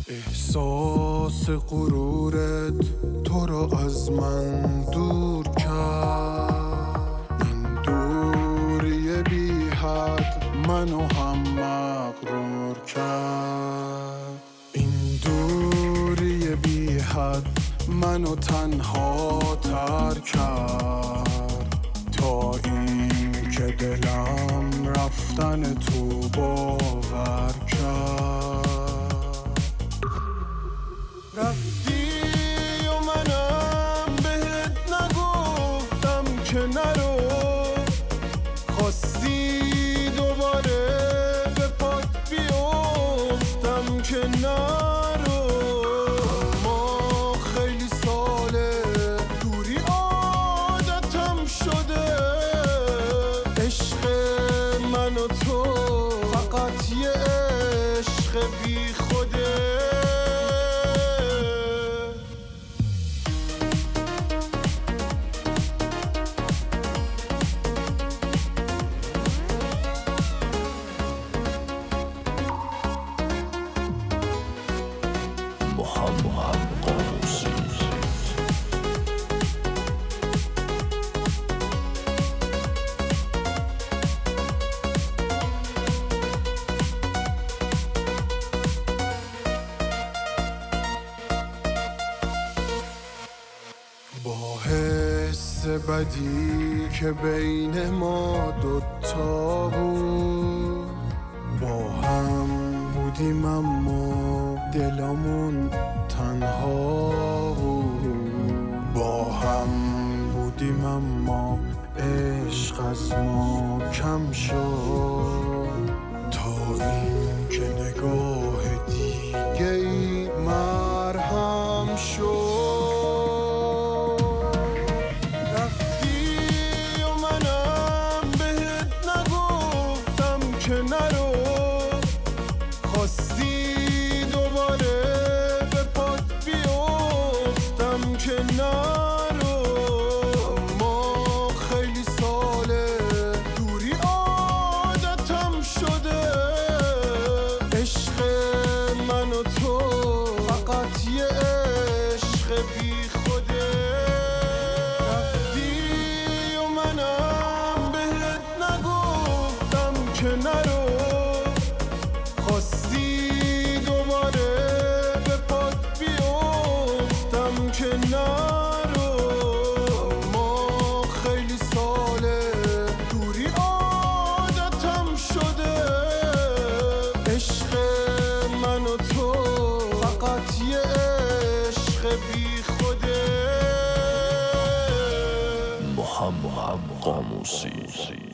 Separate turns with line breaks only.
احساس غرورت تو رو از من دور کرد. این دوری بی حد منو هم مغرور کرد. این دوری بی حد منو تنها تر کرد، تا این که دلم رفتن تو باور کرد. رفتی و منم بهت نگفتم که نرو، خواستی دوباره به پات بیفتم که نرو. اما خیلی ساله دوری عادتم شده، عشق من و تو فقط یه عشق بی خوده. با حس بدی که بین ما دوتا بود، با هم بودیم اما دلمون تنها بود. با هم بودیم اما عشق از ما کم شد، تا این که نگاه دیگه ای مرهم شد. که نرو، خواستی دوباره به پات بیفتم که نرو. اما خیلی ساله دوری عادتم شده، عشق من و تو فقط یه عشق بی خوده. رفتی و منم بهت نگفتم که نرو، خواستی دوباره به پات بیفتم که نرو. اما خیلی ساله دوری عادتم شده، عشق من و تو فقط یه عشق بی خوده.
محمد قاموسی.